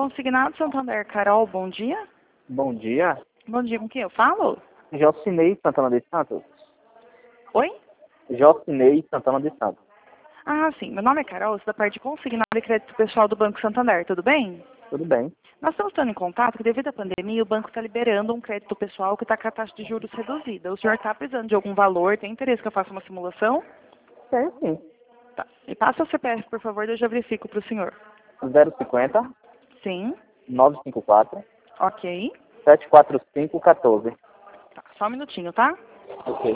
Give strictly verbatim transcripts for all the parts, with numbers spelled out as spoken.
Consignado Santander, Carol, bom dia. Bom dia. Bom dia, com quem eu falo? Jocinei Santana de Santos. Oi? Jocinei Santana de Santos. Ah, sim. Meu nome é Carol, sou da parte de consignado de crédito pessoal do Banco Santander, tudo bem? Tudo bem? Nós estamos estando em contato porque devido à pandemia o banco está liberando um crédito pessoal que está com a taxa de juros reduzida. O senhor está precisando de algum valor? Tem interesse que eu faça uma simulação? Tem sim. Tá. Me passa o C P F, por favor, eu já verifico para o senhor. zero cinquenta, Sim. nove cinco quatro, Ok. sete quatro cinco, um quatro. Tá. Só um minutinho, tá? Ok.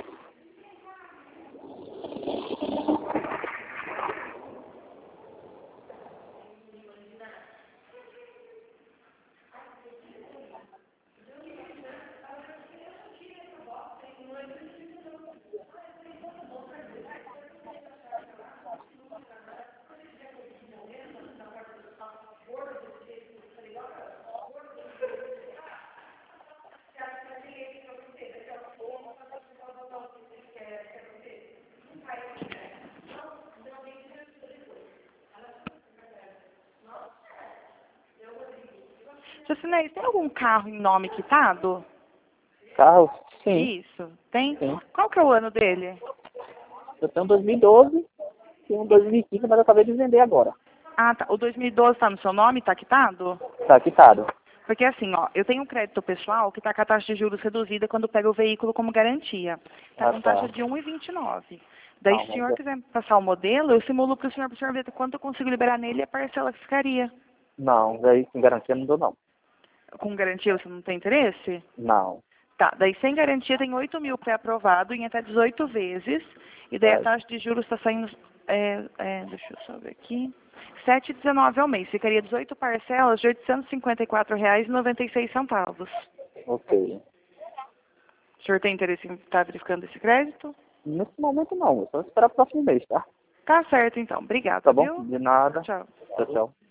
Jocinei, tem algum carro em nome quitado? Carro? Sim. Isso. Tem? Sim. Qual que é o ano dele? Eu tenho um dois mil e doze e um dois mil e quinze, mas eu acabei de vender agora. Ah, tá. O dois mil e doze está no seu nome? Está quitado? Tá quitado. Porque assim, ó, eu tenho um crédito pessoal que está com a taxa de juros reduzida quando pega o veículo como garantia. Está Ah, com tá. taxa de um vírgula vinte e nove. Daí, Não, se o mas senhor eu- quiser passar o modelo, eu simulo para o senhor, para o senhor ver quanto eu consigo liberar nele e a parcela que ficaria. não, daí com garantia não dou não. Com garantia você não tem interesse? Não. Tá, daí sem garantia tem oito mil pré-aprovado em até dezoito vezes. E daí a Certo. taxa de juros está saindo, é, é, deixa eu só ver aqui, sete vírgula dezenove ao mês. Ficaria dezoito parcelas de oitocentos e cinquenta e quatro reais e noventa e seis centavos. Ok. O senhor tem interesse em estar verificando esse crédito? Nesse momento não, eu só esperar o próximo mês, tá? Tá certo, então. Obrigada, Tá bom? viu? De nada. Tchau. Tchau, tchau.